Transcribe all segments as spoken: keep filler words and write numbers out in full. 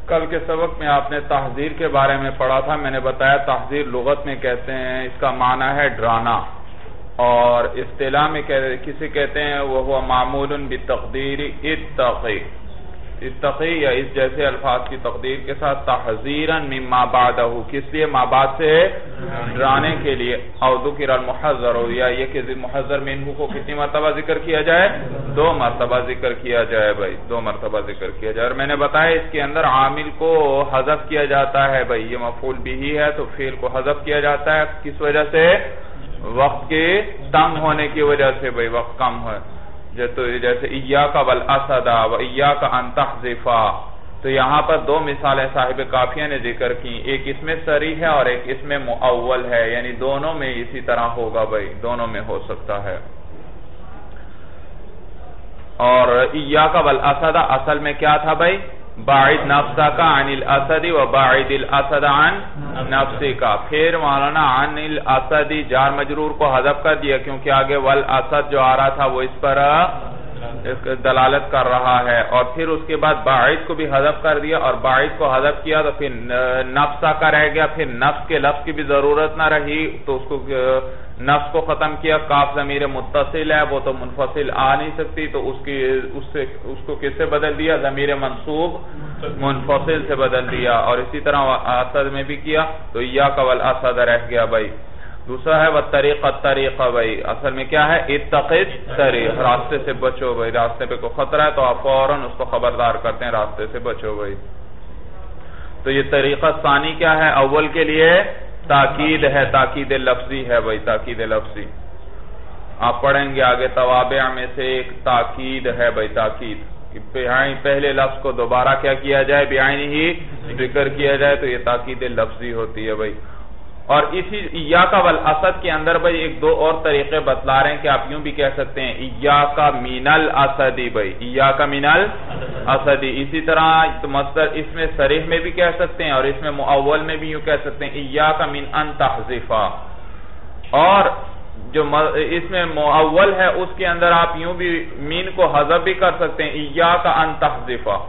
کل کے سبق میں آپ نے تحذیر کے بارے میں پڑھا تھا. میں نے بتایا تحذیر لغت میں کہتے ہیں اس کا معنی ہے ڈرانا, اور اصطلاح میں کسی کہتے ہیں وہ ہوا معمول بتقدیر اتقی اتقی یا اس جیسے الفاظ کی تقدیر کے ساتھ تحذیرا مما بعدہ, کس لیے ما بعد سے ڈرانے کے لیے. او ذکر المحذر, یا یہ کہ محذر منہ کو کتنی مرتبہ ذکر کیا جائے, دو مرتبہ ذکر کیا جائے بھائی, دو مرتبہ ذکر کیا جائے. اور میں نے بتایا اس کے اندر عامل کو حذف کیا جاتا ہے بھائی, یہ مفعول بھی ہے تو فعل کو حذف کیا جاتا ہے کس وجہ سے, وقت کے تنگ ہونے کی وجہ سے بھائی, وقت کم ہے. جیسے ایاک والاسد و ایاک ان تحذفا, تو یہاں پر دو مثالیں صاحب کافیہ نے ذکر کی, ایک اس میں صریح ہے اور ایک اس میں مؤول ہے, یعنی دونوں میں اسی طرح ہوگا بھائی, دونوں میں ہو سکتا ہے. اور ایاک والاسد اصل میں کیا تھا بھائی, باعد نفسک عن الاسد و باعد الاسد عن نفسک. پھر مولانا عن الاسد جار مجرور کو حذف کر دیا کیونکہ آگے والاسد جو آ رہا تھا وہ اس پر دلالت کر رہا ہے, اور پھر اس کے بعد باعد کو بھی حذف کر دیا, اور باعد کو حذف کیا تو پھر نفسہ کا رہ گیا, پھر نفس کے لفظ کی بھی ضرورت نہ رہی تو اس کو نفس کو ختم کیا. کاف ضمیر متصل ہے وہ تو منفصل آ نہیں سکتی, تو اس کی اس سے اس کو کس سے بدل دیا, ضمیر منصوب منفصل سے بدل دیا. اور اسی طرح اسد میں بھی کیا تو ایاک والاسد رہ گیا بھائی. دوسرا ہے والطریق الطریق بھائی, اصل میں کیا ہے, اتقی الطریق, راستے سے بچو بھائی, راستے پہ کوئی خطرہ ہے تو آپ فوراً اس کو خبردار کرتے ہیں راستے سے بچو بھائی. تو یہ طریقہ ثانی کیا ہے, اول کے لیے تاکید ہے, تاکید لفظی ہے بھائی, تاکید لفظی. آپ پڑھیں گے آگے توابع میں سے ایک تاکید ہے بھائی, تاکید پہلے لفظ کو دوبارہ کیا کیا جائے, بعینہ ہی ذکر کیا جائے, تو یہ تاکید لفظی ہوتی ہے بھائی. اور اسی ایاک والاسد کے اندر بھائی ایک دو اور طریقے بتلا رہے ہیں کہ آپ یوں بھی کہہ سکتے ہیں ایاک من الاسدی بھائی, ایاک من الاسدی. اسی طرح مصدر اس میں صریح میں بھی کہہ سکتے ہیں, اور اس میں مؤول میں بھی یوں کہہ سکتے ہیں ایاک من ان تحذفا. اور جو اس میں مؤول ہے اس کے اندر آپ یوں بھی مین کو حذف بھی کر سکتے ہیں, ایاک ان تحذفا,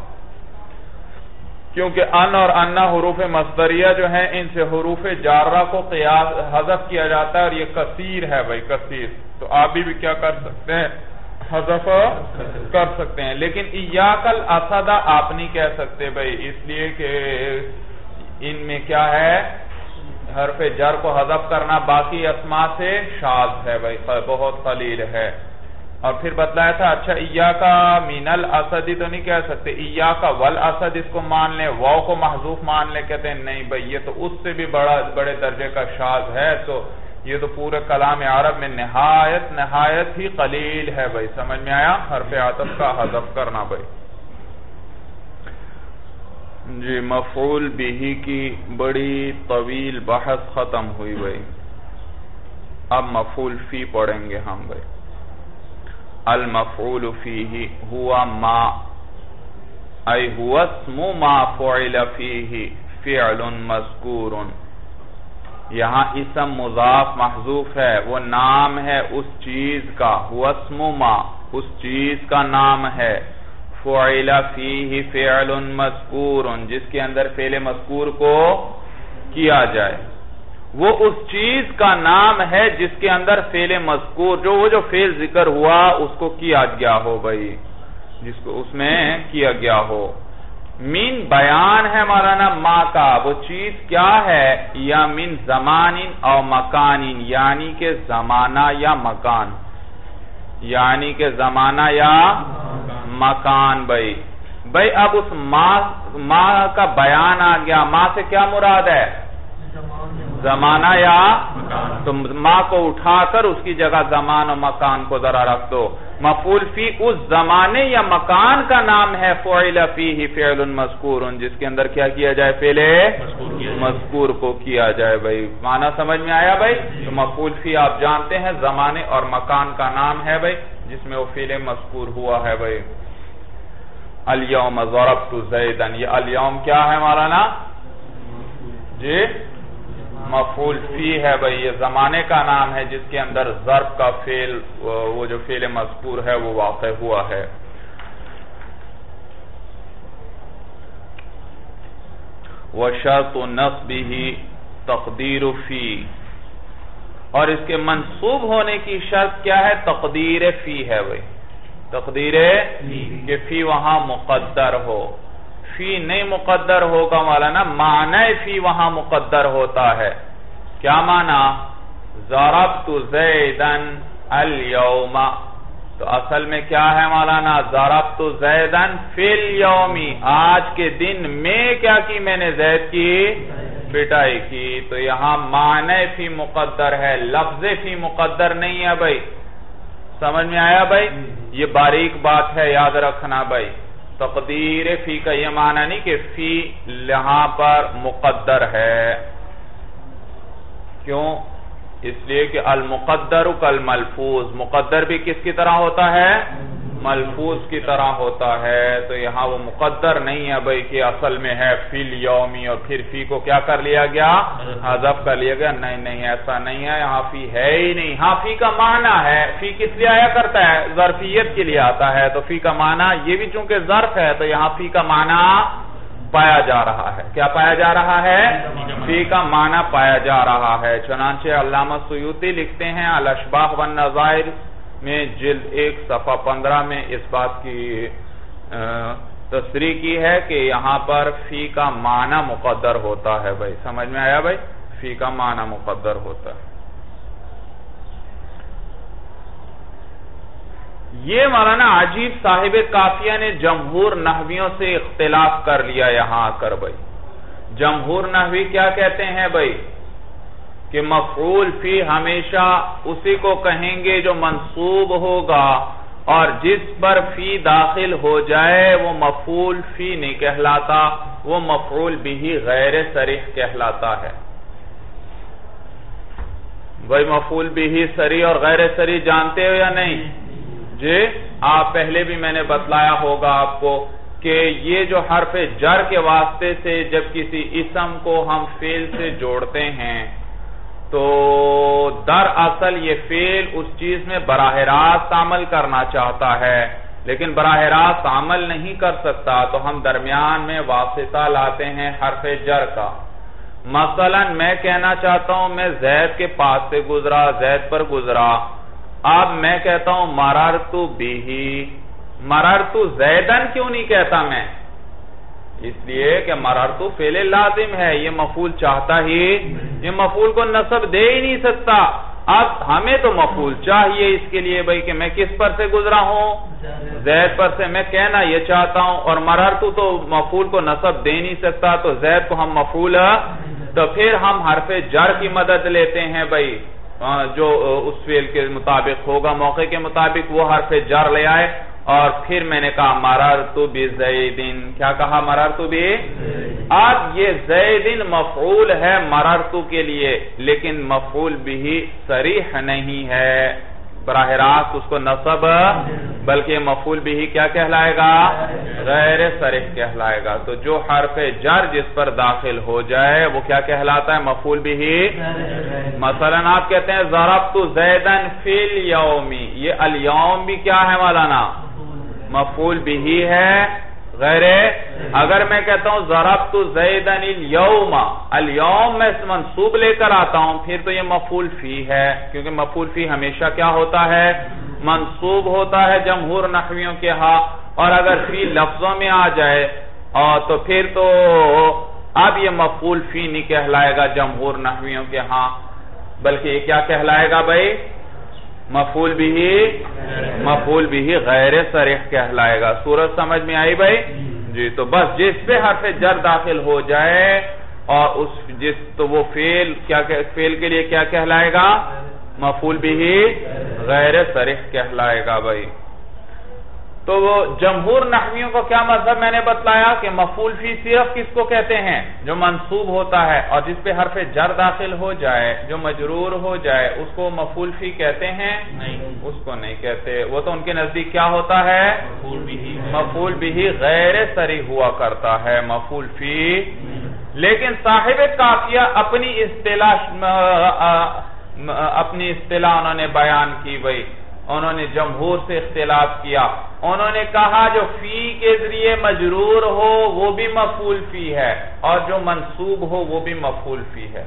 کیونکہ ان اور انا حروف مصدریہ جو ہیں ان سے حروف جارہ کو قیاس حذف کیا جاتا ہے, اور یہ کثیر ہے بھائی, کثیر. تو آپ بھی, بھی کیا کر سکتے ہیں, حذف کر سکتے ہیں. لیکن ایاک الاسد آپ نہیں کہہ سکتے بھائی, اس لیے کہ ان میں کیا ہے, حرف جر کو حذف کرنا باقی اسماء سے شاذ ہے بھائی, بہت قلیل ہے. اور پھر بتلایا تھا اچھا ایاک من الاسد تو نہیں کہہ سکتے, ایاک والاسد اس کو مان لیں, واو کو محذوف مان لیں, کہتے ہیں نہیں بھئی یہ تو اس سے بھی بڑا بڑے درجے کا شاذ ہے, تو یہ تو پورے کلام عرب میں نہایت نہایت ہی قلیل ہے بھئی. سمجھ میں آیا, حرف عطف کا حذف کرنا بھئی. جی مفعول بھی کی بڑی طویل بحث ختم ہوئی بھئی. اب مفعول فی پڑھیں گے ہم بھئی. المفعول فیہ ہوا ما, ای ہوا اسم ما فعل فیہ فعل مذکور. یہاں اسم مضاف محذوف ہے, وہ نام ہے اس چیز کا, ہوا اسم ما اس چیز کا نام ہے, فعل فیہ فعل مذکور جس کے اندر فعل مذکور کو کیا جائے. وہ اس چیز کا نام ہے جس کے اندر فعل مذکور, جو وہ جو فعل ذکر ہوا اس کو کیا گیا ہو بھئی, جس کو اس میں کیا گیا ہو. من بیان ہے مولانا ما کا, وہ چیز کیا ہے, یا من زمان او مکان, یعنی کہ زمانہ یا مکان, یعنی کہ زمانہ یا مکان بھئی. بھئی اب اس ما, ما کا بیان آ گیا, ما سے کیا مراد ہے, زمانہ یا, تو ما کو اٹھا کر اس کی جگہ زمان و مکان کو ذرا رکھ دو. مفعول فی اس زمانے یا مکان کا نام ہے, فعل فیہ فعل مذکور جس کے اندر کیا کیا جائے, فعل مذکور کو کیا جائے بھئی. معنی سمجھ میں آیا بھئی. تو مفعول فی آپ جانتے ہیں زمانے اور مکان کا نام ہے بھئی, جس میں وہ فعل مذکور ہوا ہے بھئی. الیوم ضربت زیدا, یہ الیوم کیا ہے مولانا جی, مفعول فی ہے بھئی, یہ زمانے کا نام ہے جس کے اندر ضرب کا فعل, وہ جو فعل مذکور ہے وہ واقع ہوا ہے. وشرط نصبه تقدیر فی، اور اس کے منصوب ہونے کی شرط کیا ہے؟ تقدیر فی ہے بھئی، تقدیر کہ فی وہاں مقدر ہو. فی نہیں مقدر ہوگا مولانا، معنی فی وہاں مقدر ہوتا ہے. کیا معنی؟ ضربت زیدن اليوم، تو اصل میں کیا ہے مولانا؟ ضربت زیدن فی اليومی، آج کے دن میں کیا کی میں نے؟ زید کی پٹائی کی. تو یہاں معنی فی مقدر ہے، لفظ فی مقدر نہیں ہے بھائی. سمجھ میں آیا بھائی؟ یہ باریک بات ہے، یاد رکھنا بھائی. تقدیر فی کا یہ معنی نہیں کہ فی یہاں پر مقدر ہے. کیوں؟ اس لیے کہ المقدر کالملفوظ، مقدر بھی کس کی طرح ہوتا ہے؟ ملفوظ کی طرح ہوتا ہے. تو یہاں وہ مقدر نہیں ہے بھئی کہ اصل میں ہے فی الیومی اور پھر فی کو کیا کر لیا گیا؟ حذف کر لیا گیا. نہیں نہیں ایسا نہیں ہے، یہاں فی ہے ہی نہیں. ہاں فی کا معنی ہے. فی کس لیے آیا کرتا ہے؟ ظرفیت کے لیے آتا ہے. تو فی کا معنی یہ بھی چونکہ ظرف ہے تو یہاں فی کا معنی پایا جا رہا ہے. کیا پایا جا رہا ہے؟ فی کا معنی پایا جا رہا ہے. چنانچہ علامہ سیوطی لکھتے ہیں الاشباح والنظائر میں جلد ایک صفحہ پندرہ میں اس بات کی تصریح کی ہے کہ یہاں پر فی کا معنی مقدر ہوتا ہے بھائی. سمجھ میں آیا بھائی؟ فی کا معنی مقدر ہوتا ہے. یہ مولانا عجیب صاحب کافیہ نے جمہور نحویوں سے اختلاف کر لیا یہاں آ کر بھائی. جمہور نحوی کیا کہتے ہیں بھائی؟ کہ مفعول فی ہمیشہ اسی کو کہیں گے جو منصوب ہوگا، اور جس پر فی داخل ہو جائے وہ مفعول فی نہیں کہلاتا، وہ مفعول بھی غیر صریح کہلاتا ہے. بھائی مفعول بھی صریح اور غیر صریح جانتے ہو یا نہیں؟ جی آپ پہلے بھی میں نے بتلایا ہوگا آپ کو کہ یہ جو حرف جر کے واسطے سے جب کسی اسم کو ہم فعل سے جوڑتے ہیں تو دراصل یہ فعل اس چیز میں براہ راست عمل کرنا چاہتا ہے لیکن براہ راست عمل نہیں کر سکتا، تو ہم درمیان میں واسطہ لاتے ہیں حرف جر کا. مثلا میں کہنا چاہتا ہوں میں زید کے پاس سے گزرا، زید پر گزرا. اب میں کہتا ہوں مررتو بیہی، مررتو زیدن کیوں نہیں کہتا میں؟ اس لیے کہ مررتو فعل لازم ہے، یہ مفعول چاہتا ہی، یہ مفعول کو نصب دے ہی نہیں سکتا. اب ہمیں تو مفعول چاہیے اس کے لیے بھائی کہ میں کس پر سے گزرا ہوں؟ زید پر سے. میں کہنا یہ چاہتا ہوں اور مررتو تو مفعول کو نصب دے نہیں سکتا، تو زید کو ہم مفعول، تو پھر ہم حرف جر کی مدد لیتے ہیں بھائی جو اس فعل کے مطابق ہوگا، موقع کے مطابق وہ حرف جر لے آئے. اور پھر میں نے کہا مررتو بزیدن، کیا کہا؟ مررتو بی. اب یہ زیدن مفعول ہے مررتو کے لیے لیکن مفعول بھی صریح نہیں ہے، براہ راست اس کو نصب، بلکہ مفعول بھی کیا کہلائے گا؟ غیر صریح کہلائے گا. تو جو حرف جر جس پر داخل ہو جائے وہ کیا کہلاتا ہے؟ مفعول بھی. مثلا آپ کہتے ہیں ضربت زیدن فی الیومی، یہ الیوم بھی کیا ہے مولانا؟ مفعول بھی ہے غیر. اگر میں کہتا ہوں ضربت زیدن الیوم، الیوم میں منصوب لے کر آتا ہوں پھر تو یہ مفعول فی ہے، کیونکہ مفعول فی ہمیشہ کیا ہوتا ہے؟ منصوب ہوتا ہے جمہور نحویوں کے ہاں. اور اگر فی لفظوں میں آ جائے اور تو پھر تو اب یہ مفعول فی نہیں کہلائے گا جمہور نحویوں کے ہاں، بلکہ یہ کیا کہلائے گا بھائی؟ مفعول بھی، مفعول بھی غیر صریح کہلائے گا. صورت سمجھ میں آئی بھائی؟ جی تو بس جس پہ حرف جر داخل ہو جائے اور اس جس تو وہ فعل کیا فعل کے لیے کیا کہلائے گا؟ مفعول بھی غیر صریح کہلائے گا بھائی. تو وہ جمہور نحویوں کو کیا مذہب میں نے بتلایا کہ مفعول فی صرف کس کو کہتے ہیں؟ جو منصوب ہوتا ہے اور جس پہ حرف جر داخل ہو جائے، جو مجرور ہو جائے، اس کو مفعول فی کہتے ہیں؟ نہیں، اس کو نہیں کہتے. وہ تو ان کے نزدیک کیا ہوتا ہے؟ مفعول بھی غیر صریح ہوا کرتا ہے، مفعول فی. لیکن صاحب کافیہ اپنی اصطلاح اپنی اصطلاح انہوں نے بیان کی بھائی انہوں نے جمہور سے اختلاف کیا، انہوں نے کہا جو فی کے ذریعے مجرور ہو وہ بھی مفعول فی ہے اور جو منصوب ہو وہ بھی مفعول فی ہے۔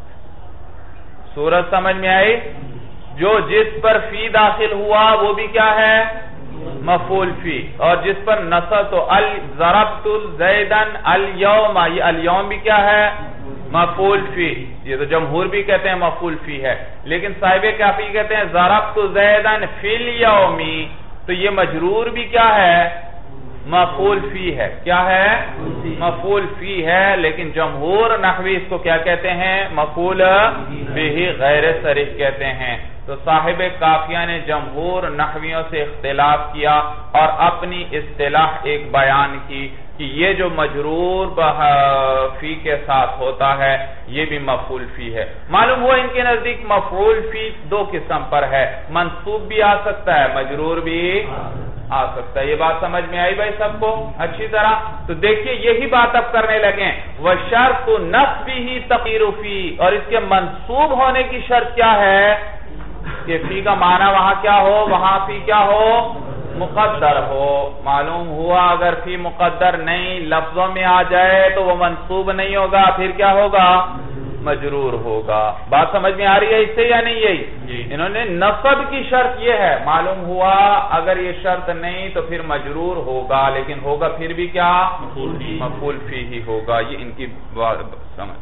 صورت سمجھ میں آئی؟ جو جس پر فی داخل ہوا وہ بھی کیا ہے؟ مفعول فی، اور جس پر نصب تو ضربت زیدن الیوم، یہ الیوم بھی کیا ہے؟ مفعول فی۔ یہ تو جمہور بھی کہتے ہیں مفعول فی ہے، لیکن صاحب کافی کہتے ہیں ضربت زیدن فی الیومی، تو یہ مجرور بھی کیا ہے؟ مفعول فی ہے۔ کیا ہے؟ مفعول فی ہے، لیکن جمہور نحوی اس کو کیا کہتے ہیں؟ مفعول بہ غیر صریح کہتے ہیں۔ تو صاحب کافیہ نے جمہور نحویوں سے اختلاف کیا اور اپنی اصطلاح ایک بیان کی کہ یہ جو مجرور فی کے ساتھ ہوتا ہے یہ بھی مفعول فی ہے۔ معلوم ہوا ان کے نزدیک مفعول فی دو قسم پر ہے، منصوب بھی آ سکتا ہے، مجرور بھی آ سکتا ہے۔ یہ بات سمجھ میں آئی بھائی سب کو اچھی طرح؟ تو دیکھیے یہی بات اب کرنے لگیں، وَشَرْطُ نَصْبِهِ تَقِيرُ فِي، اور اس کے منصوب ہونے کی شرط کیا ہے؟ کہ فی کا معنی وہاں کیا ہو؟ وہاں فی کیا ہو؟ مقدر ہو۔ معلوم ہوا اگر فی مقدر نہیں لفظوں میں آ جائے تو وہ منصوب نہیں ہوگا، پھر کیا ہوگا؟ مجرور ہوگا۔ بات سمجھ میں آ رہی ہے اس سے یا نہیں؟ یہی انہوں نے نصب کی شرط یہ ہے، معلوم ہوا اگر یہ شرط نہیں تو پھر مجرور ہوگا، لیکن ہوگا پھر بھی کیا؟ مفعول فی ہی ہوگا۔ یہ ان کی بات سمجھ،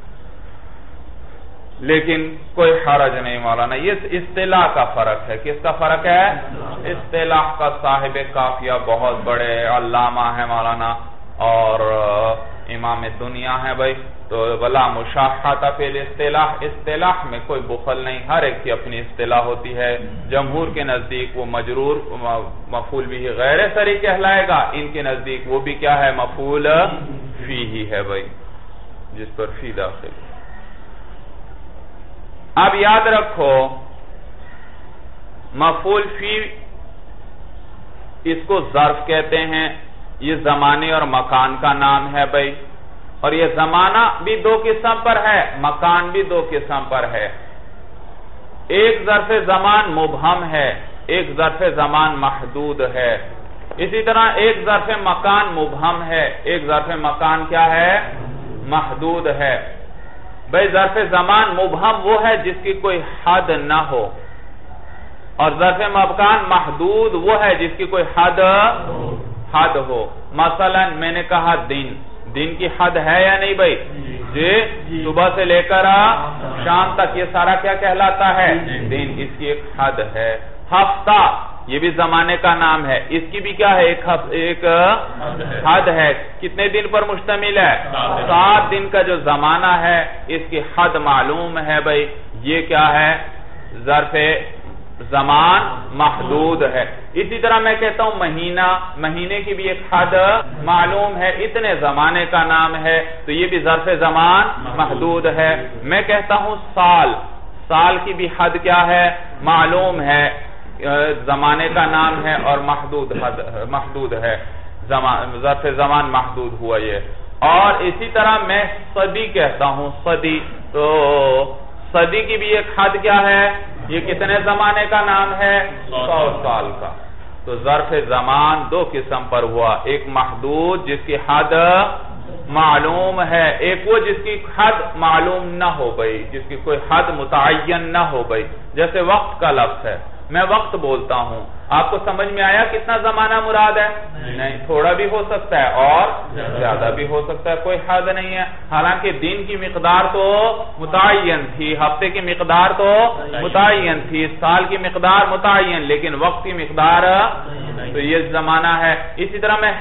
لیکن کوئی حرج نہیں مولانا، یہ اصطلاح کا فرق ہے۔ کس کا فرق ہے؟ اصطلاح کا۔ صاحب کافیہ بہت بڑے علامہ ہے مولانا اور امام دنیا ہے بھائی، تو ولا مشاحۃ فی الاصطلاح، اصطلاح میں کوئی بخل نہیں، ہر ایک کی اپنی اصطلاح ہوتی ہے۔ جمہور کے نزدیک وہ مجرور مفعول بھی غیر صریح کہلائے گا، ان کے نزدیک وہ بھی کیا ہے؟ مفعول فی ہی ہے بھائی، جس پر فی داخل۔ اب یاد رکھو مفعول فی اس کو ظرف کہتے ہیں، یہ زمانے اور مکان کا نام ہے بھائی، اور یہ زمانہ بھی دو قسم پر ہے، مکان بھی دو قسم پر ہے۔ ایک ظرف زمان مبہم ہے، ایک ظرف زمان محدود ہے۔ اسی طرح ایک ظرف مکان مبہم ہے، ایک ظرف مکان کیا ہے؟ محدود ہے۔ بھئی ظرف زمان مبہم وہ ہے جس کی کوئی حد نہ ہو، اور ظرف مکان محدود وہ ہے جس کی کوئی حد حد ہو۔ مثلا میں نے کہا دن، دن کی حد ہے یا نہیں بھئی؟ جی صبح سے لے کر شام تک یہ سارا کیا کہلاتا ہے؟ دن، اس کی ایک حد ہے۔ ہفتہ یہ بھی زمانے کا نام ہے، اس کی بھی کیا ہے؟ ایک ایک حد ہے۔ کتنے دن پر مشتمل ہے؟ سات دن کا جو زمانہ ہے اس کی حد معلوم ہے بھئی، یہ کیا ہے؟ ظرف زمان محدود ہے۔ اسی طرح میں کہتا ہوں مہینہ، مہینے کی بھی ایک حد معلوم ہے، اتنے زمانے کا نام ہے، تو یہ بھی ظرف زمان محدود ہے۔ میں کہتا ہوں سال، سال کی بھی حد کیا ہے؟ معلوم ہے، زمانے کا نام ہے اور محدود حد محدود ہے، ظرف زمان محدود ہوا یہ۔ اور اسی طرح میں صدی کہتا ہوں، صدی، تو صدی کی بھی ایک حد کیا ہے؟ یہ کتنے زمانے کا نام ہے؟ سو سال کا۔ تو ظرف زمان دو قسم پر ہوا، ایک محدود جس کی حد معلوم ہے، ایک وہ جس کی حد معلوم نہ ہو بھئی، جس کی کوئی حد متعین نہ ہو بھئی، جیسے وقت کا لفظ ہے، میں وقت بولتا ہوں، آپ کو سمجھ میں آیا کتنا زمانہ مراد ہے؟ نہیں، تھوڑا بھی ہو سکتا ہے اور زیادہ بھی ہو سکتا ہے، کوئی حد نہیں ہے۔ حالانکہ دن کی مقدار تو متعین تھی، ہفتے کی مقدار تو متعین تھی، سال کی مقدار متعین، لیکن وقت کی مقدار تو یہ زمانہ ہے۔ اسی طرح میں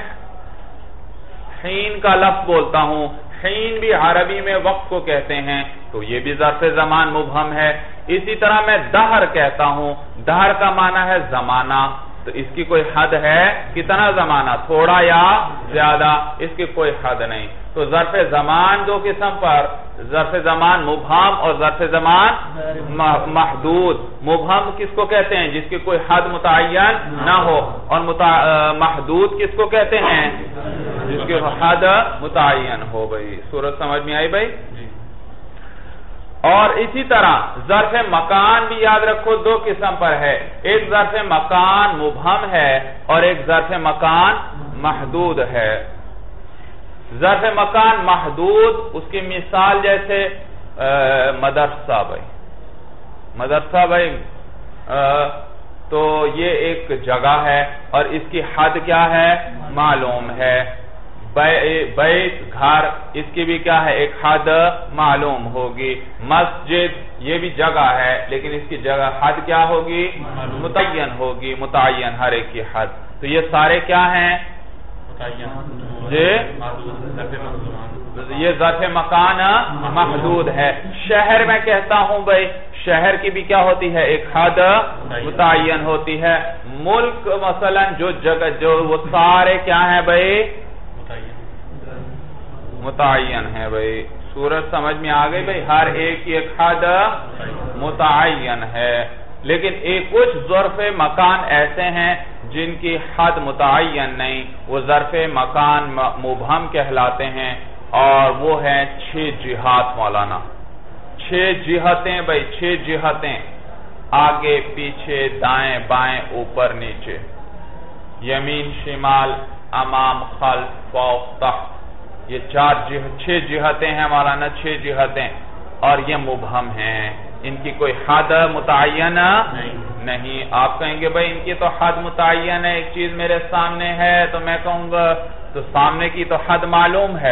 حین کا لفظ بولتا ہوں، حین بھی عربی میں وقت کو کہتے ہیں، تو یہ بھی ظرف زمان مبہم ہے۔ اسی طرح میں دہر کہتا ہوں، دہر کا معنی ہے زمانہ، تو اس کی کوئی حد ہے؟ کتنا زمانہ؟ تھوڑا یا زیادہ؟ اس کی کوئی حد نہیں۔ تو ظرف زمان دو قسم پر، ظرف زمان مبہم اور ظرف زمان محدود۔ مبہم کس کو کہتے ہیں؟ جس کی کوئی حد متعین نہ ہو، اور محدود کس کو کہتے ہیں؟ جس کی حد متعین ہو بھئی۔ صورت سمجھ میں آئی بھئی؟ اور اسی طرح ظرف مکان بھی یاد رکھو دو قسم پر ہے، ایک ظرف مکان مبہم ہے اور ایک ظرف مکان محدود ہے۔ ظرف مکان محدود، اس کی مثال جیسے مدرسہ بھائی، مدرسہ بھائی تو یہ ایک جگہ ہے اور اس کی حد کیا ہے؟ معلوم ہے۔ بیت گھر، اس کی بھی کیا ہے؟ ایک حد معلوم ہوگی۔ مسجد یہ بھی جگہ ہے لیکن اس کی جگہ حد کیا ہوگی؟ متعین ہوگی، متعین ہر ایک کی حد۔ تو یہ سارے کیا ہیں؟ یہ ظرف مکان محدود ہے۔ شہر میں کہتا ہوں بھائی، شہر کی بھی کیا ہوتی ہے؟ ایک حد متعین ہوتی ہے۔ ملک مثلا جو جگہ جو وہ سارے کیا ہیں بھائی؟ متعین ہے بھائی۔ صورت سمجھ میں آ گئی بھائی؟ ہر ایک کی ایک حد متعین ہے، لیکن ایک کچھ ظرف مکان ایسے ہیں جن کی حد متعین نہیں، وہ ظرف مکان مبہم کہلاتے ہیں، اور وہ ہیں چھ جہات مولانا۔ چھ جہتیں بھائی، چھ جہتیں، آگے پیچھے دائیں بائیں اوپر نیچے، یمین شمال امام خلف فوق تحت، یہ چار جہت چھ جہتیں ہیں مولانا، چھ جہتیں، اور یہ مبہم ہیں، ان کی کوئی حد متعین نہیں۔ آپ کہیں گے بھائی ان کی تو حد متعین ہے، ایک چیز میرے سامنے ہے تو میں کہوں گا تو سامنے کی تو حد معلوم ہے،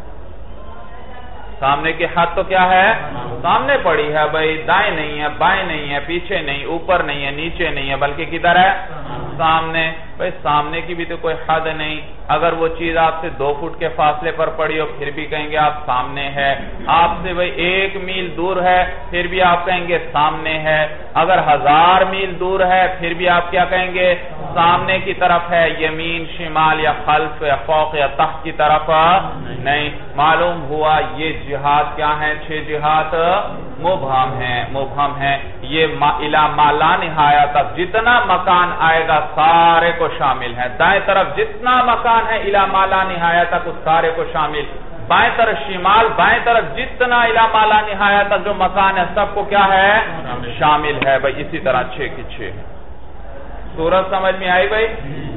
سامنے کی حد تو کیا ہے؟ سامنے پڑی ہے بھائی، دائیں نہیں ہے، بائیں نہیں ہے، پیچھے نہیں، اوپر نہیں ہے، نیچے نہیں ہے، بلکہ کدھر ہے؟ سامنے۔ بھائی سامنے کی بھی تو کوئی حد نہیں، اگر وہ چیز آپ سے دو فٹ کے فاصلے پر پڑی ہو پھر بھی کہیں گے آپ سامنے ہے، آپ سے بھائی ایک میل دور ہے پھر بھی آپ کہیں گے سامنے ہے، اگر ہزار میل دور ہے پھر بھی آپ کیا کہیں گے؟ سامنے کی طرف ہے، یمین شمال یا خلف یا فوق یا تحت کی طرف نہیں۔ معلوم ہوا یہ جہات کیا ہیں؟ چھ جہات مبہم ہیں، مبہم ہیں۔ یہ الی ما لا نہایہ تک جتنا مکان آئے گا سارے کو شامل ہے، دائیں طرف جتنا مکان ہے الی ما لا نہایہ تک اس سارے کو شامل، بائیں طرف شمال بائیں طرف جتنا الی ما لا نہایہ تک جو مکان ہے سب کو کیا ہے؟ شامل ہے بھائی۔ اسی طرح چھ کی چھ ہے۔ صورت سمجھ میں آئی بھائی؟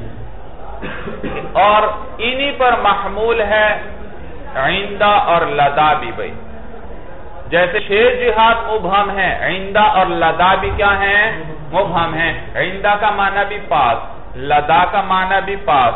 اور انہی پر محمول ہے عندہ اور لدا بھی بھائی، جیسے چھ جہات مبہم ہیں، عندہ اور لدا بھی کیا ہیں؟ مبہم ہیں۔ عندہ کا معنی بھی پاس، لدا کا معنی بھی پاس،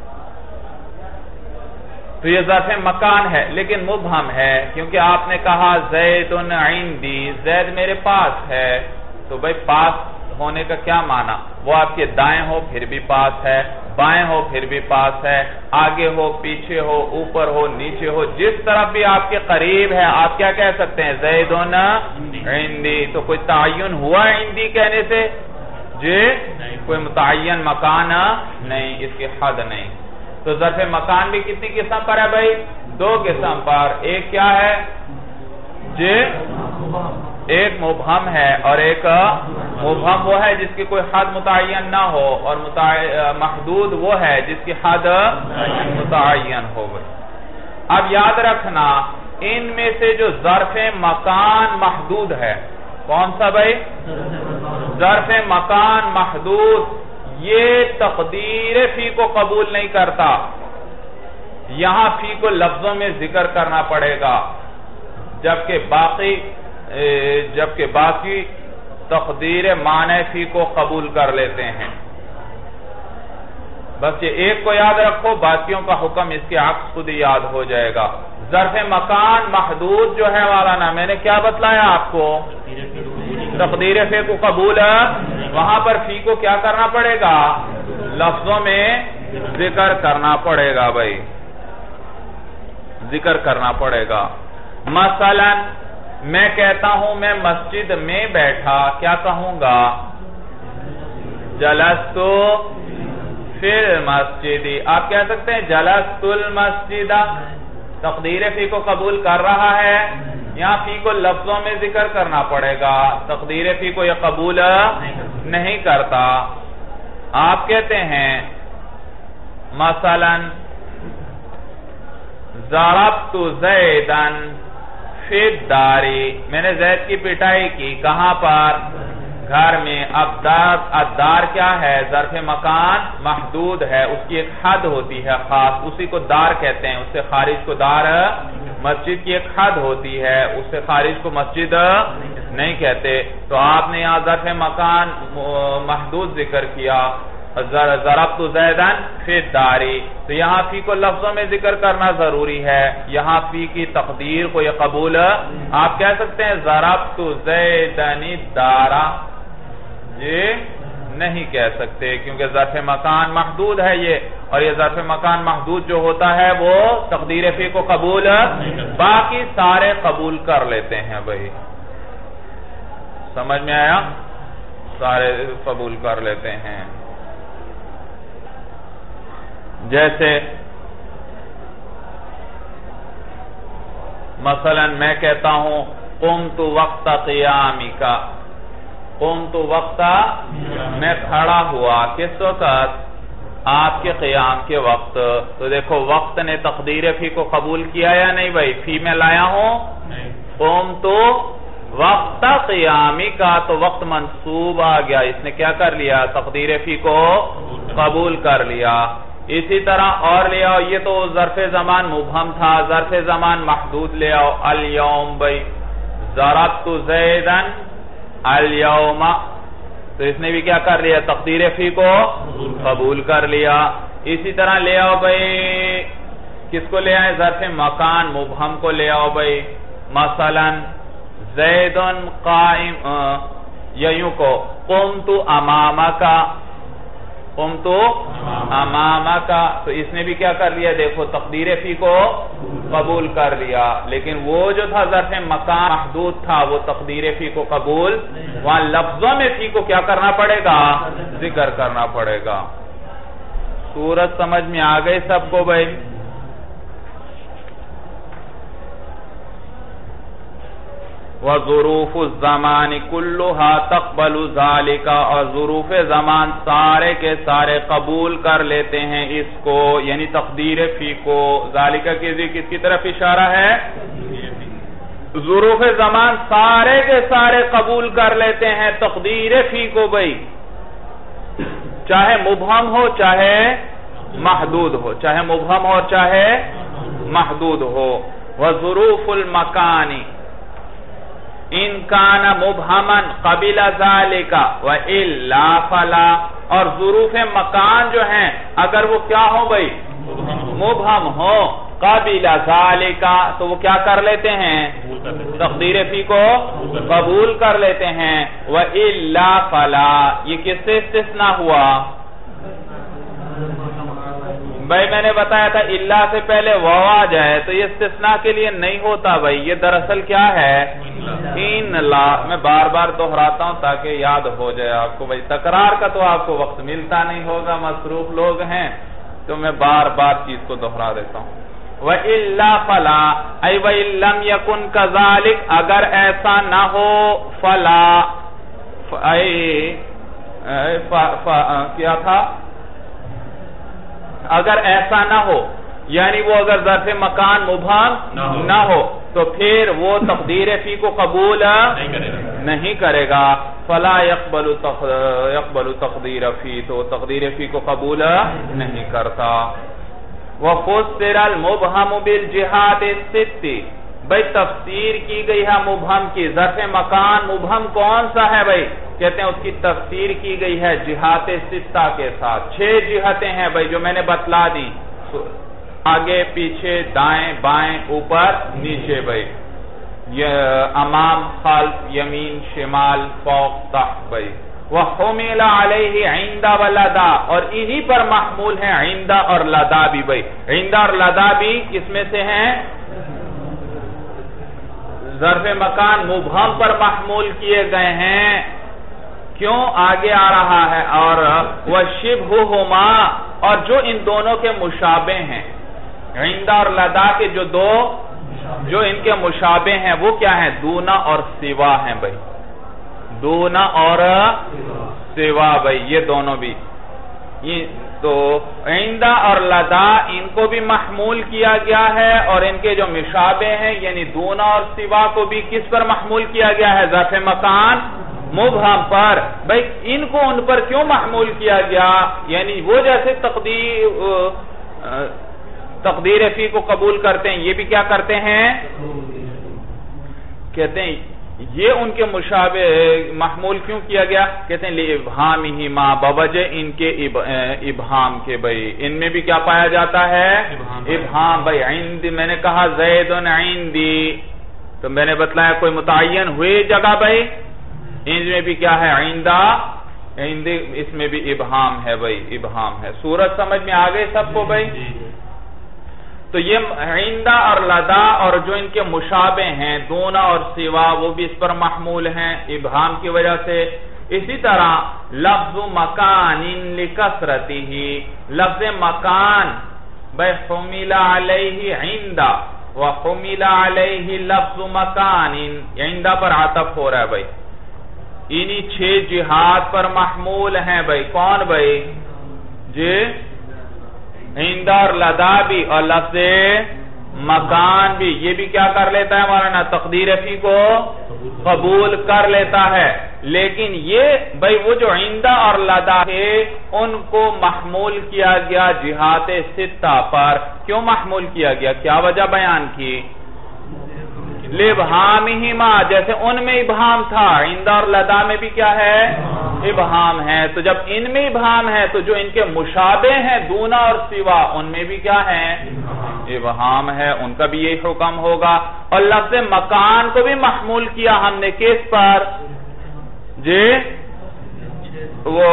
تو یہ ظرف مکان ہے لیکن مبہم ہے، کیونکہ آپ نے کہا زید عندی، زید میرے پاس ہے، تو بھائی پاس ہونے کا کیا معنی؟ وہ آپ کے دائیں ہو پھر بھی پاس ہے، بائیں ہو پھر بھی پاس ہے، آگے ہو پیچھے ہو اوپر ہو نیچے ہو، جس طرف بھی آپ کے قریب ہے آپ کیا کہہ سکتے ہیں؟ زید عندی۔ تو کوئی تعین ہوا عندی کہنے سے؟ جی کوئی متعین مکان نہیں، اس کی حد نہیں۔ تو ظرف مکان بھی کتنی قسم پر ہے بھائی؟ دو قسم پر، ایک کیا ہے جی؟ ایک مبہم ہے اور ایک مبہم وہ ہے جس کی کوئی حد متعین نہ ہو، اور محدود وہ ہے جس کی حد متعین ہو گئی۔ اب یاد رکھنا ان میں سے جو ظرف مکان محدود ہے، کون سا بھائی؟ ظرف مکان محدود، یہ تقدیر فی کو قبول نہیں کرتا، یہاں فی کو لفظوں میں ذکر کرنا پڑے گا، جبکہ باقی جبکہ باقی تقدیر معنی فی کو قبول کر لیتے ہیں۔ بس یہ ایک کو یاد رکھو، باقیوں کا حکم اس کے عکس خود ہی یاد ہو جائے گا۔ ظرف مکان محدود جو ہے مولانا، میں نے کیا بتلایا آپ کو؟ تقدیر فی کو قبول، وہاں پر فی کو کیا کرنا پڑے گا؟ لفظوں میں ذکر کرنا پڑے گا بھائی، ذکر کرنا پڑے گا۔ مثلا میں کہتا ہوں میں مسجد میں بیٹھا، کیا کہوں گا؟ جلستو فی المسجد، آپ کہہ سکتے ہیں جلست المسجد، تقدیر فی کو قبول کر رہا ہے، یہاں فی کو لفظوں میں ذکر کرنا پڑے گا، تقدیر فی کو یہ قبول نہیں کرتا۔ آپ کہتے ہیں مثلا ضربت زیدن فی الداری، میں نے زید کی پٹائی کی کہاں پر؟ گھر میں. اب دار الدار کیا ہے؟ ظرف مکان محدود ہے، اس کی ایک حد ہوتی ہے خاص، اسی کو دار کہتے ہیں. اس سے خارج کو دار، مسجد کی ایک حد ہوتی ہے، اس سے خارج کو مسجد نہیں کہتے. تو آپ نے یہاں ظرف مکان محدود ذکر کیا، ضربت زیدن فی الداری، تو یہاں فی کو لفظوں میں ذکر کرنا ضروری ہے. یہاں فی کی تقدیر کو یہ قبول، آپ کہہ سکتے ہیں ضربت زیدن الدار، یہ نہیں کہہ سکتے کیونکہ ظرف مکان محدود ہے یہ، اور یہ ظرف مکان محدود جو ہوتا ہے وہ تقدیر فی کو قبول، باقی سارے قبول کر لیتے ہیں. بھائی سمجھ میں آیا؟ سارے قبول کر لیتے ہیں. جیسے مثلا میں کہتا ہوں قمت وقت قیامی کا، قمت وقت میں کھڑا ہوا کس وقت؟ آپ کے قیام کے وقت. تو دیکھو وقت نے تقدیر فی کو قبول کیا یا نہیں بھائی؟ فی میں لایا ہوں قمت وقت قیامی کا، تو وقت منصوب آ گیا، اس نے کیا کر لیا؟ تقدیر فی کو قبول کر لیا. اسی طرح اور لے آؤ، یہ تو ظرف زمان مبہم تھا، ظرف زمان محدود لے آؤ، الیوم بھائی، ضربت زیدن الیوم، تو اس نے بھی کیا کر لیا؟ تقدیر فی کو قبول کر لیا. اسی طرح لے آؤ بھائی، کس کو لے آئے؟ ظرف مکان مبہم کو لے آؤ بھائی، مثلا زیدن قائم، یا یوں کو قمت امامک، قمت امامک، تو اس نے بھی کیا کر لیا؟ دیکھو تقدیر فی کو قبول کر لیا. لیکن وہ جو تھا ظرف مکان محدود تھا، وہ تقدیر فی کو قبول، وہاں لفظوں میں فی کو کیا کرنا پڑے گا؟ ذکر کرنا پڑے گا. صورت سمجھ میں آ گئی سب کو بھائی؟ وَظُرُوفُ الزَّمَانِ كُلُّهَا تَقْبَلُ ذَلِكَ، اور ظروف زمان سارے کے سارے قبول کر لیتے ہیں اس کو، یعنی تقدیر فی کو. ذَلِكَ کی کس کی طرف اشارہ ہے؟ ظروف زمان سارے کے سارے قبول کر لیتے ہیں تقدیر فی کو بھائی، چاہے مبہم ہو چاہے محدود ہو، چاہے مبہم ہو چاہے محدود ہو. وَظُرُوفُ الْمَكَانِ ان کان مبہمن قبل ذالک وَإِلَّا فَلَا، اور ظروف مکان جو ہیں اگر وہ کیا ہو بھئی؟ مبہم ہو، قبل ذالک، تو وہ کیا کر لیتے ہیں؟ تقدیر فی کو قبول کر لیتے ہیں. وَإِلَّا فَلَا، یہ کس سے استثناء ہوا؟ بھائی میں نے بتایا تھا اللہ سے پہلے واو آ جائے تو یہ استثناء کے لیے نہیں ہوتا بھائی، یہ دراصل کیا ہے؟ ان لا. میں بار بار دہراتا ہوں تاکہ یاد ہو جائے آپ کو بھائی، تکرار کا تو آپ کو وقت ملتا نہیں ہوگا، مصروف لوگ ہیں، تو میں بار بار چیز کو دہرا دیتا ہوں. وَإِلَّا فَلَا اَيْ وَإِن لَمْ يَكُنْ كَذَلِكَ، اگر ایسا نہ ہو، فَلَا کیا تھا؟ اگر ایسا نہ ہو، یعنی وہ اگر ظرف مکان مبہم نہ ہو تو پھر وہ تقدیر فی کو قبول نہیں کرے گا. فلا يقبل يقبل تقدیر فی، تو تقدیر فی کو قبول نہیں کرتا. وَفُسِّرَ الْمُبْهَمُ بِالْجِهَاتِ السِّتِّ، بھئی تفسیر کی گئی ہے مبہم کی. ظرف مکان مبہم کون سا ہے بھئی؟ کہتے ہیں اس کی تفسیر کی گئی ہے جہات ستہ کے ساتھ. چھ جہتیں ہیں بھئی جو میں نے بتلا دی، آگے پیچھے دائیں بائیں اوپر نیچے بھئی، امام خلف یمین شمال فوق تحت بھئی. وَحُمِلَ عَلَيْهِ عِنْدَ وَلَدَا، اور انہی پر محمول ہیں عِنْدَ اور لَدَا بھی بھئی. عِنْدَ اور لَدَا بھی کس میں سے ہیں؟ ظرف مکان مبہم پر محمول کیے گئے ہیں. کیوں؟ آگے آ رہا ہے. اور وَشِبْهُهُمَا، اور جو ان دونوں کے مشابہ ہیں، عِنْدَ اور لَدَا کے جو دو جو ان کے مشابہ ہیں وہ کیا ہیں؟ دونا اور سوا ہیں بھئی، دونا اور سوا بھئی، یہ دونوں بھی. یہ تو عندہ اور لدا ان کو بھی محمول کیا گیا ہے، اور ان کے جو مشابہ ہیں یعنی دون اور سوا کو بھی کس پر محمول کیا گیا ہے؟ ظرف مکان مبہم پر. بھئی ان کو ان پر کیوں محمول کیا گیا؟ یعنی وہ جیسے تقدیر تقدیر فی کو قبول کرتے ہیں، یہ بھی کیا کرتے ہیں؟ کہتے ہیں یہ ان کے مشابہ محمول کیوں کیا گیا؟ کہتے ہیں لِإِبْحَامِهِمَا بوجہ ان کے ابہام کے. بھئی ان میں بھی کیا پایا جاتا ہے؟ ابہام. بھئی عند میں نے کہا زید عندی، تو میں نے بتلایا کوئی متعین ہوئی جگہ. بھئی ان میں بھی کیا ہے؟ عندہ عند، اس میں بھی ابہام ہے. بھئی ابہام ہے. صورت سمجھ میں آگئے سب کو؟ بھئی تو یہ عندہ اور لدا اور جو ان کے مشابہ ہیں دون اور سوا وہ بھی اس پر محمول ہیں ابہام کی وجہ سے. اسی طرح لفظ مکان لکثرتہ، لفظ مکان بھئی حمل علیہ عندہ وحمل علیہ لفظ مکان، عندہ پر عطف ہو رہا ہے. بھئی انہی چھ جہات پر محمول ہیں. بھئی کون؟ بھئی جی عندہ اور لدا بھی اور لفظ مکان بھی، یہ بھی کیا کر لیتا ہے مولانا؟ تقدیر فی کو قبول کر لیتا ہے. لیکن یہ بھئی وہ جو عندہ اور لدا ہے ان کو محمول کیا گیا جہات ستہ پر. کیوں محمول کیا گیا؟ کیا وجہ بیان کی؟ لِإِبْحَامِهِمَا، جیسے ان میں ابہام تھا عندہ اور لدا میں بھی کیا ہے؟ ابہام ہے. تو جب ان میں ابہام ہے تو جو ان کے مشابہ ہیں دونا اور سوا ان میں بھی کیا ہے؟ ابہام ہے. ان کا بھی یہی حکم ہوگا. اور لفظ مکان کو بھی محمول کیا ہم نے کس پر؟ جی وہ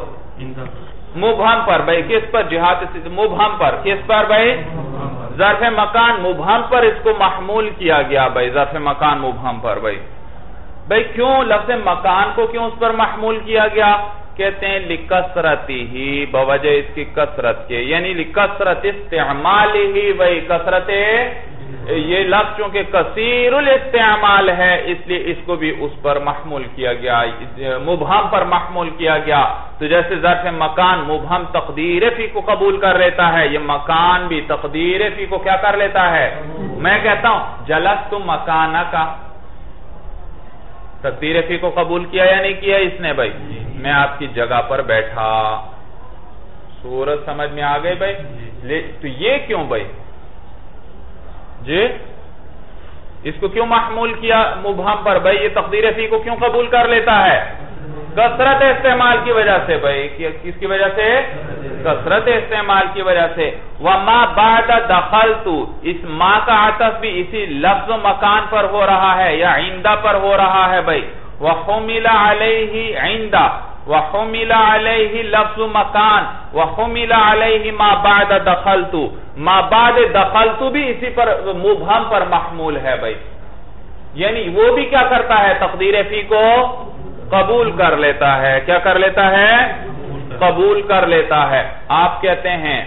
مبہم پر. بھئی کس پر؟ جہات مبہم پر. کس پر بھئی؟ ظرف مکان مبہم پر اس کو محمول کیا گیا. بھئی ظرف مکان مبہم پر. بھئی بھئی کیوں لفظ مکان کو کیوں اس پر محمول کیا گیا؟ کہتے ہیں لِکثرتہ، بوجہ اس کی کثرت کے، یعنی لِکثرت استعمالہ. بھئی کثرت یہ لفظ چونکہ کثیر الاستعمال ہے اس لیے اس کو بھی اس پر محمول کیا گیا، مبہم پر محمول کیا گیا. تو جیسے ظرف مکان مبہم تقدیر فی کو قبول کر لیتا ہے، یہ مکان بھی تقدیر فی کو کیا کر لیتا ہے؟ میں کہتا ہوں جلست مکانک، تقدیر فی کو قبول کیا یا نہیں کیا اس نے؟ بھائی میں آپ کی جگہ پر بیٹھا. صورت سمجھ میں آ گئی بھائی؟ تو یہ کیوں بھائی جی اس کو کیوں محمول کیا مبہم پر؟ بھائی یہ تقدیر فی کو کیوں قبول کر لیتا ہے؟ کثرت استعمال کی وجہ سے. بھائی کس کی وجہ سے؟ کثرت استعمال کی وجہ سے. وَمَا بَعْدَ دَخَلْتُ، اس ما کا عطف بھی اسی لفظ مکان پر ہو رہا ہے یا عندہ پر ہو رہا ہے. بھائی وَحُمِلَ عَلَيْهِ عِندَ وَحُمِلَ عَلَيْهِ لفظ مکان وَحُمِلَ عَلَيْهِ مَا بَعْدَ دَخَلْتُ، ما بعد دخلت بھی اسی پر مبہم پر محمول ہے. بھائی یعنی وہ بھی کیا کرتا ہے؟ تقدیر فی کو قبول کر لیتا ہے. کیا کر لیتا ہے؟ قبول کر لیتا ہے. آپ کہتے ہیں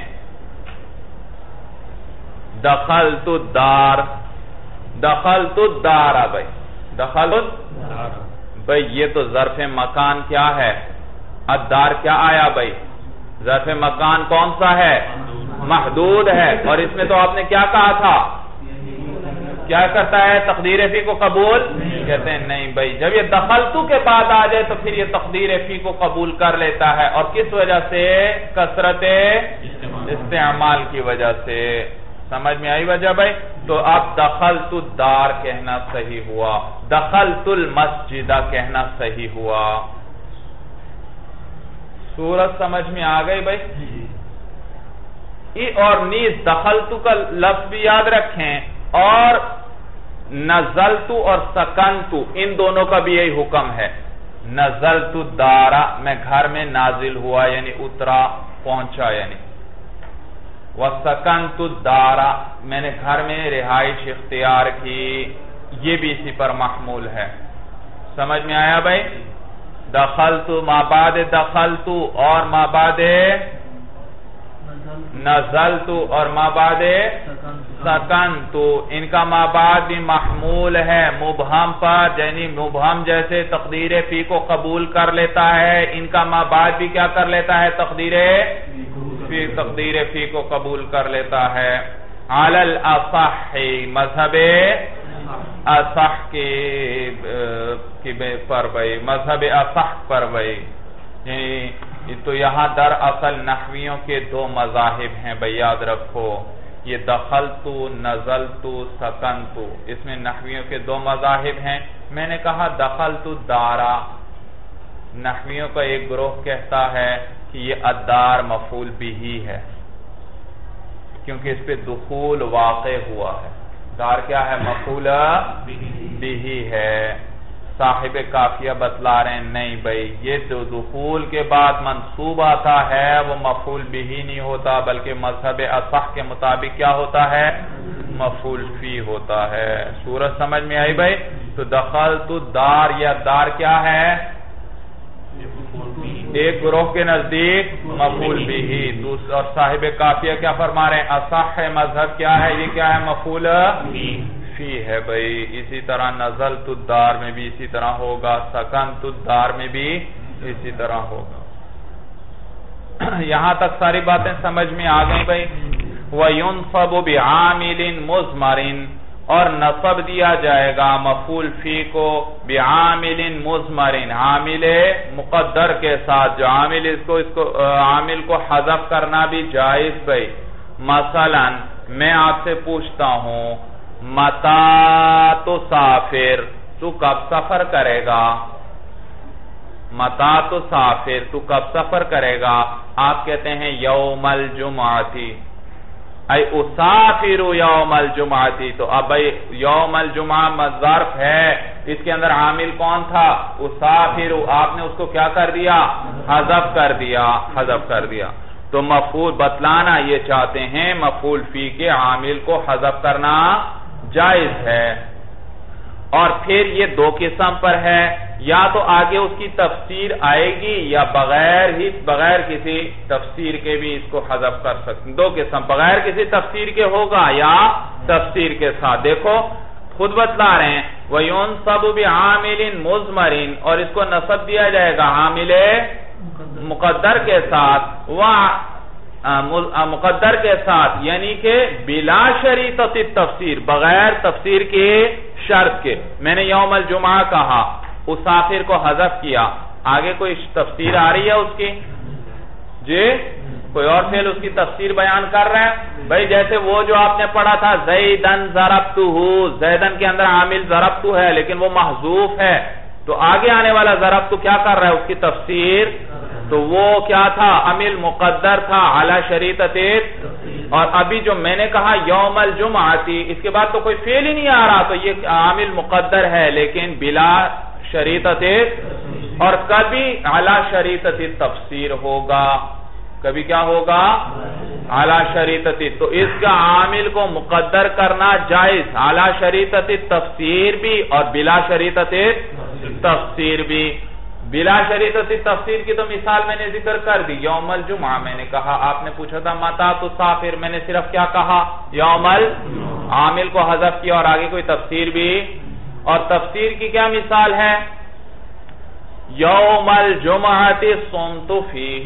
دخلت الدار، دخلت الدار. بھائی دخلت الدار، بھائی یہ تو ظرف مکان کیا ہے؟ الدار کیا آیا؟ بھائی ظرف مکان کون سا ہے؟ محدود ہے. اور اس میں تو آپ نے کیا کہا تھا؟ کیا کرتا ہے؟ تقدیر فی کو قبول کہتے ہیں نہیں. بھائی جب یہ دخلتو کے بعد آ جائے تو پھر یہ تقدیر فی کو قبول کر لیتا ہے. اور کس وجہ سے؟ کثرت استعمال کی وجہ سے. سمجھ میں آئی وجہ بھائی؟ تو اب دخلت الدار کہنا صحیح ہوا، دخلت المسجد کہنا صحیح ہوا. صورت سمجھ میں آ گئی بھائی؟ اور نیز دخلتو کا لفظ بھی یاد رکھیں، اور نزلتو اور سکنتو ان دونوں کا بھی یہی حکم ہے. نزلتو دارا، میں گھر میں نازل ہوا یعنی اترا پہنچا. یعنی وسکنتو دارا، میں نے گھر میں رہائش اختیار کی، یہ بھی اسی پر محمول ہے. سمجھ میں آیا بھائی؟ دخلتو ما بعد دخلتو اور ما بعد نزلتو اور ما بعد سکنتو، ان کا ما بعد بھی محمول ہے مبہم پر. یعنی مبہم جیسے تقدیر فی کو قبول کر لیتا ہے، ان کا ما بعد بھی کیا کر لیتا ہے؟ تقدیر فی تقدیر فی کو قبول کر لیتا ہے. علی الاصح مذہب اصح کی پر بھئی مذہب اصح پر بھئی. تو یہاں در اصل نحویوں کے دو مذاہب ہیں بھئی یاد رکھو. یہ دخلتو نزلتو سکنتو اس میں نحویوں کے دو مذاہب ہیں. میں نے کہا دخلتو دارا نحویوں کا ایک گروہ کہتا ہے کہ یہ الدار مفعول بھی ہے کیونکہ اس پہ دخول واقع ہوا ہے. دار کیا ہے؟ مفعول بھی ہے. صاحب کافیہ بتلا رہے ہیں نہیں بھئی یہ جو دخول کے بعد منصوب آتا ہے وہ مفعول بھی نہیں ہوتا بلکہ مذہب اصح کے مطابق کیا ہوتا ہے؟ مفعول فی ہوتا ہے. صورت سمجھ میں آئی بھئی؟ تو دخلت الدار یا دار کیا ہے؟ ایک گروہ کے نزدیک مفعول بھی. اور صاحب کافیہ کیا فرما رہے ہیں؟ اصح مذہب کیا ہے؟ یہ کیا ہے؟ مفعول فی ہے بھئی. اسی طرح نزلت الدار میں بھی اسی طرح ہوگا, سکنت الدار میں بھی اسی طرح ہوگا. یہاں تک ساری باتیں سمجھ میں آ گئی بھئی. وَيُنْصَبُ بِعَامِلٍ مُزْمَرٍ اور نصب دیا جائے گا مفعول فی کو بعامل مضمر عامل مقدر کے ساتھ. جو عامل اس کو اس کو عامل کو حذف کرنا بھی جائز بھئی. مثلا میں آپ سے پوچھتا ہوں متا تسافر تو کب سفر کرے گا؟ متا تسافر تو کب سفر کرے گا؟ آپ کہتے ہیں یوم الجمعتی ای اسافر یوم الجمعتی. تو اب بھئی یوم الجمعہ ظرف ہے اس کے اندر عامل کون تھا؟ اسافر. آپ نے اس کو کیا کر دیا؟ حذف کر دیا حذف کر دیا. تو مفعول بتلانا یہ چاہتے ہیں مفعول فی کے عامل کو حذف کرنا جائز ہے. اور پھر یہ دو قسم پر ہے, یا تو آگے اس کی تفسیر آئے گی یا بغیر ہی بغیر کسی تفسیر کے بھی اس کو حذف کر سکتے. دو قسم, بغیر کسی تفسیر کے ہوگا یا تفسیر کے ساتھ. دیکھو خود بتلا رہے ہیں وَيُنْصَبُ بِعَامِلٍ مُزْمَرٍ اور اس کو نصب دیا جائے گا عامل مقدر کے ساتھ. مقدر کے ساتھ یعنی کہ بلا شریطت التفسیر بغیر تفسیر کی شرط کے. میں نے یوم الجمعہ کہا, اسافر کو حذف کیا, آگے کوئی تفسیر آ رہی ہے اس کی؟ جی کوئی اور فعل اس کی تفسیر بیان کر رہے ہیں بھئی. جیسے وہ جو آپ نے پڑھا تھا زیدن ضربتہ, زیدن کے اندر عامل ضربتہ ہے لیکن وہ محذوف ہے, تو آگے آنے والا ضربتہ کیا کر رہا ہے اس کی تفسیر؟ تو وہ کیا تھا؟ عامل مقدر تھا علی شریطت. اور ابھی جو میں نے کہا یوم الجمعتی اس کے بعد تو کوئی فعل ہی نہیں آ رہا, تو یہ عامل مقدر ہے لیکن بلا شریطت. اور کبھی علی شریطت تفسیر ہوگا, کبھی کیا ہوگا؟ علی شریطت. تو اس کا عامل کو مقدر کرنا جائز, علی شریطت تفسیر بھی اور بلا شریطت تفسیر بھی. بلا شریطت تفسیر کی تو مثال میں نے ذکر کر دی, یوم الجمعہ میں نے کہا. آپ نے پوچھا تھا متا تسافر, میں نے صرف کیا کہا؟ یوم الجمعہ. عامل کو حذف کیا اور آگے کوئی تفسیر بھی. اور تفسیر کی کیا مثال ہے؟ یوم الجمعہ صمت فیہ,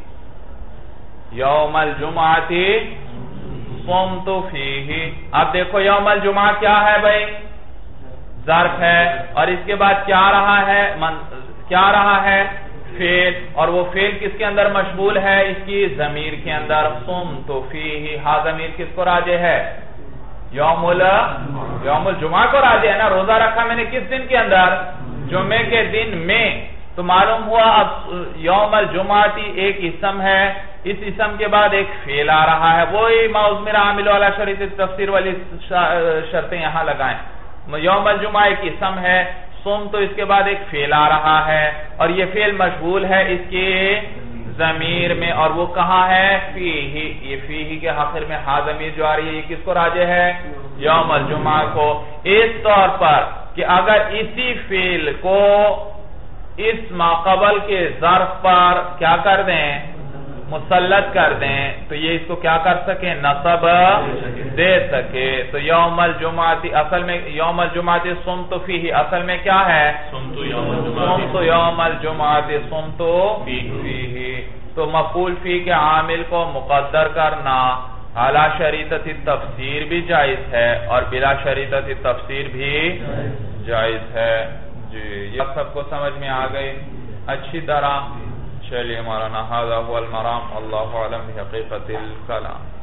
یوم الجمعہ صمت فیہ. اب دیکھو یوم الجمعہ کیا ہے بھئی؟ ظرف ہے, اور اس کے بعد کیا رہا ہے؟ کیا رہا ہے؟ فعل. اور وہ فعل کس کے اندر مشغول ہے؟ اس کی ضمیر کے اندر. صمت فیہ, ہا ضمیر کس کو راجع ہے؟ یوم یوم الجمعہ کو راجع ہے نا. روزہ رکھا میں نے کس دن کے اندر؟ جمعے کے دن میں. تو معلوم ہوا اب یوم الجمعہ ایک اسم ہے, اس اسم کے بعد ایک فعل آ رہا ہے. وہی مضمر عامل والا شریط تفسیر والی شرطیں یہاں لگائیں. یوم الجمعہ ایک اسم ہے, سم تو اس کے بعد ایک فعل آ رہا ہے, اور یہ فعل مشغول ہے اس کی ضمیر میں. اور وہ کہاں ہے؟ فیہ. یہ فیہ کے آخر میں ہا ضمیر جو آ رہی ہے یہ کس کو راجع ہے؟ یوم الجمعہ کو. اس طور پر کہ اگر اسی فعل کو اس ماقبل کے ظرف پر کیا کر دیں؟ مسلط کر دیں, تو یہ اس کو کیا کر سکیں؟ نصب دے سکے. تو یوم الجمعہ اصل میں یوم الجمعہ صمت فیہ اصل میں کیا ہے؟ صمت یوم الجمعہ صمت فیہ. تو مفعول فی کے عامل کو مقدر کرنا اعلی شریطت تفسیر بھی جائز ہے اور بلا شریطت تفسیر بھی جائز ہے. جی یہ سب کو سمجھ میں آ گئی اچھی طرح. چلیے مولانا ھذا ھو المرام، اللہ اعلم بحقیقت الکلام.